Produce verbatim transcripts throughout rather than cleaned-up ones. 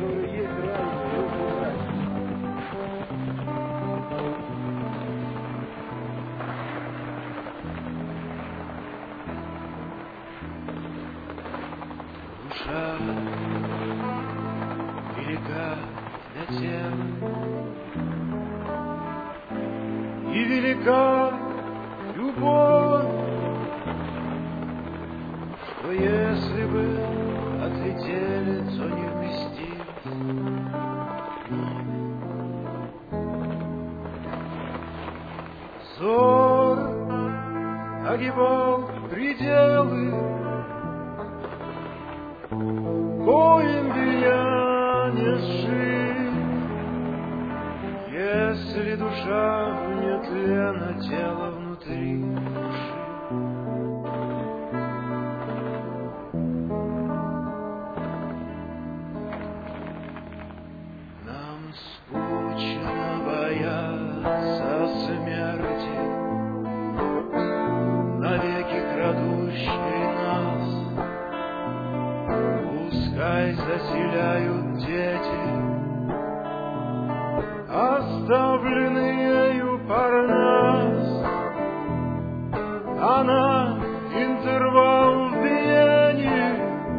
который есть разные, очень разные. Душа велика для тем, и велика любовь, что если бы отлетели, то не вместились вновь. Зор огибал пределы, коим меня не сшить. Если душа вне тлена, тело внутри души. Нам скучно бояться смерти, навеки крадущей нас. Пускай заселяют дети, оставленные ею Парнас. Она интервал биений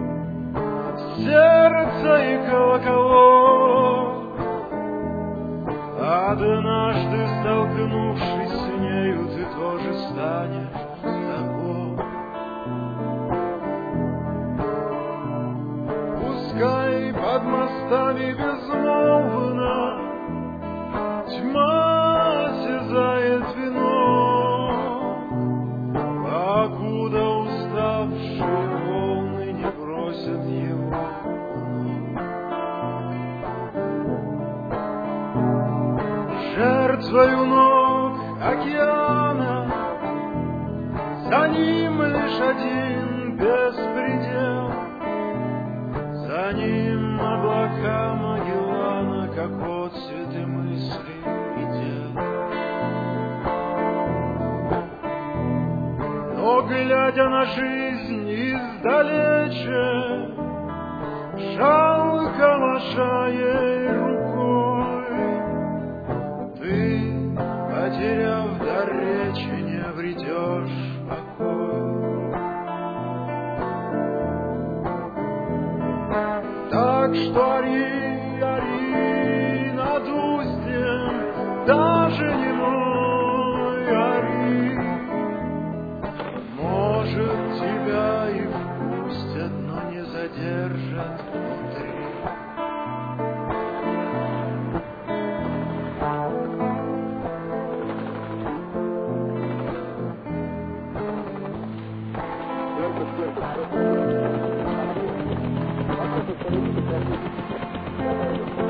сердца и колоколов. Однажды, столкнувшись с нею, ты тоже станешь таков. Пускай под мостами безмолвно тьма осязает вино, покуда уставшие волны не бросят его вновь. Жертвою ног океана, за ним лишь один беспредел, за ним облака Магеллана, как отцветы мыслей и дел. Но, глядя на жизнь издалече, жалко маша ей рукой. Ты, потеряв дар речи, не обретешь покой. Так что ори, ори над устьем, даже не мой ори. Может, тебя и впустят, но не задержат внутри. Thank you.